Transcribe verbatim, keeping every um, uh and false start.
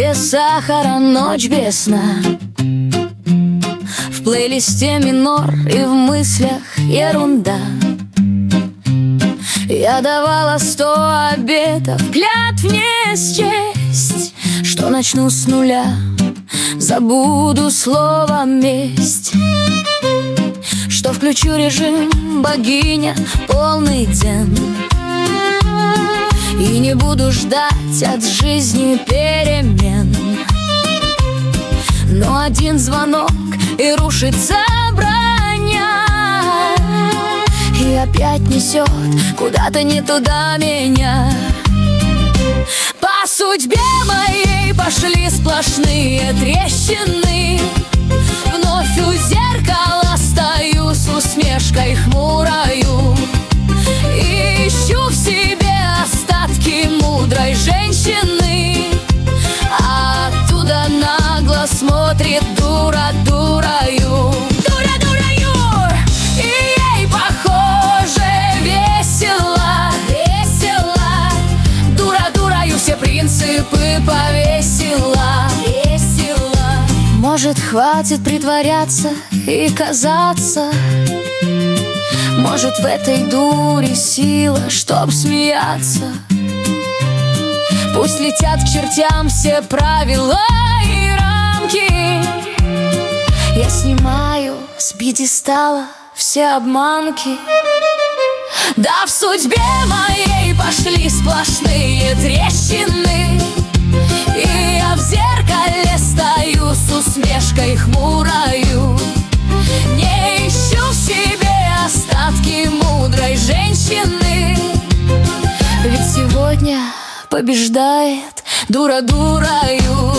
без сахара, ночь без сна. В плейлисте минор и в мыслях ерунда. Я давала сто обетов, клятв не счесть, что начну с нуля, забуду слово месть, что включу режим богиня полный дзен и не буду ждать от жизни перемен. Но один звонок и рушится броня, и опять несет куда-то не туда меня. По судьбе моей пошли сплошные трещины. Вновь у зеркала стою с усмешкой хмурою и ищу в себе остатки мудрой женщины. А оттуда нагло смотрит дура дурою. Дура дурою! И ей, похоже, весело, весело. Дура дурою все принципы повесила, весело. Может, хватит притворяться и казаться? Может, в этой дуре сила, чтоб смеяться? Пусть летят к чертям все правила и рамки. Я снимаю с пьедестала все обманки. Да в судьбе моей пошли сплошные трещины, и я в зеркале стою с усмешкой хмурою. Не ищу в себе остатки мудрой женщины, ведь сегодня побеждает дура дурою.